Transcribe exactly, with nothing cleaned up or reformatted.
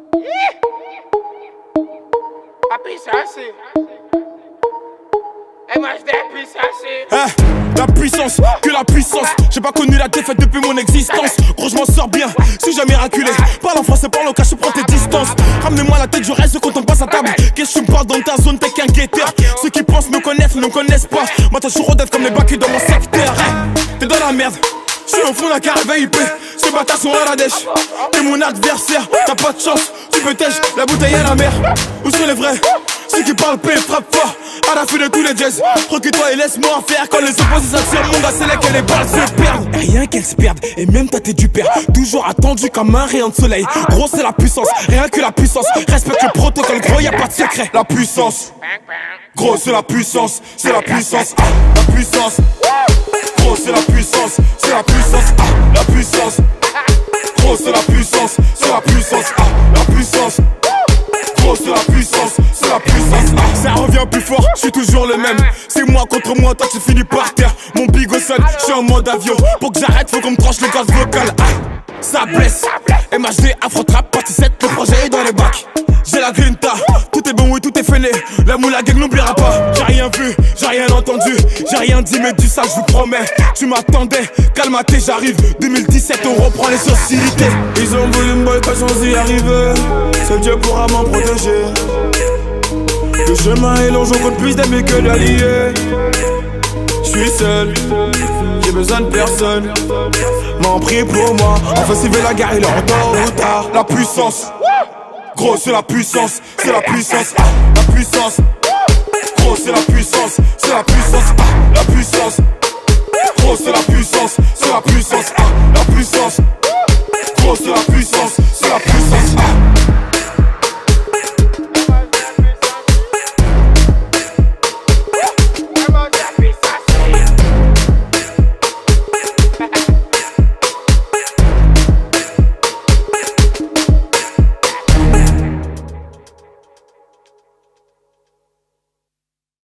La puissance. Et moi je dis la puissance. Eh, la puissance, que la puissance. J'ai pas connu la défaite depuis mon existence. Gros, je m'en sors bien, si j'ai miraculé. Parle en français, parle en cash, prends tes distances. Ramenez-moi la tête, je reste quand on passe à table. Qu'est-ce que tu me parles dans ta zone, t'es qu'un guetteur. Ceux qui pensent me connaissent, ne me connaissent pas. Moi, t'as toujours rodette comme les bacs dans mon secteur. Eh, t'es dans la merde. J'suis au fond d'un carré I P, ces bâtards sont à la dèche. T'es mon adversaire, t'as pas de chance. Tu peux tèche, la bouteille à la mer. Où sont les vrais? Ceux qui parlent paix, frappe fort. À la fin de tous les jazz. Recule-toi et laisse-moi faire. Quand les opposés s'attirent, mon gars, c'est là que les balles se perdent. Rien qu'elles se perdent, et même toi t'es du père. Toujours attendu comme un rayon de soleil. Gros, c'est la puissance, rien que la puissance. Respecte le protocole, gros, y'a pas de secret. La puissance, gros, c'est la puissance, c'est la puissance. Ah, la puissance. Gros, c'est la puissance, c'est la puissance, ah, la puissance. Gros, c'est la puissance, c'est la puissance, ah, la puissance. Gros, c'est la puissance, c'est la puissance, ah. Ça revient plus fort, je suis toujours le même. C'est moi contre moi, toi tu finis par terre. Mon bigo sonne, je suis en mode avion. Pour que j'arrête, faut qu'on me tranche le gaz vocal, ah. Ça blesse, M H D, Afro Trap, partie sept, le projet est dans les bacs. J'ai la grinta, tout est bon, oui, tout est fainé. La moula gang n'oubliera pas. J'ai rien vu, j'ai rien entendu, j'ai rien dit, mais du ça, je vous promets. Tu m'attendais, calme-toi, j'arrive. deux mille dix-sept, on reprend les sociétés. Ils ont voulu me boycotter sans y arriver. Seul Dieu pourra m'en protéger. Le chemin est long, j'en compte plus d'amis que d'alliés. J'suis seul, j'ai besoin de personne. M'en prie pour moi, enfin s'il veut la guerre, il est en tôt ou tard. La puissance, gros c'est la puissance, c'est la puissance, ah, la puissance. Gros c'est la puissance, c'est la puissance, ah, la puissance. Gros c'est la puissance, c'est la puissance, ah, la puissance. Gros c'est la puissance,